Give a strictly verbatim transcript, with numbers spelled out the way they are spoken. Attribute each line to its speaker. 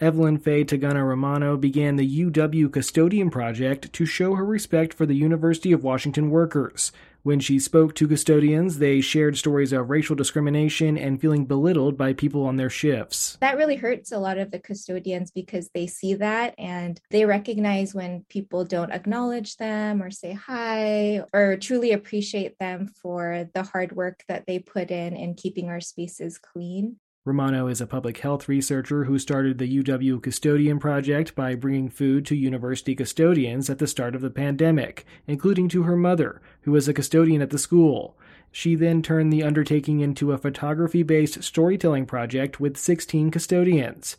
Speaker 1: Evelyn Faye Tagana Romano began the U W Custodian Project to show her respect for the University of Washington workers. When she spoke to custodians, they shared stories of racial discrimination and feeling belittled by people on their shifts.
Speaker 2: That really hurts a lot of the custodians because they see that and they recognize when people don't acknowledge them or say hi or truly appreciate them for the hard work that they put in in keeping our spaces clean.
Speaker 1: Romano is a public health researcher who started the U W Custodian Project by bringing food to university custodians at the start of the pandemic, including to her mother, who was a custodian at the school. She then turned the undertaking into a photography-based storytelling project with sixteen custodians.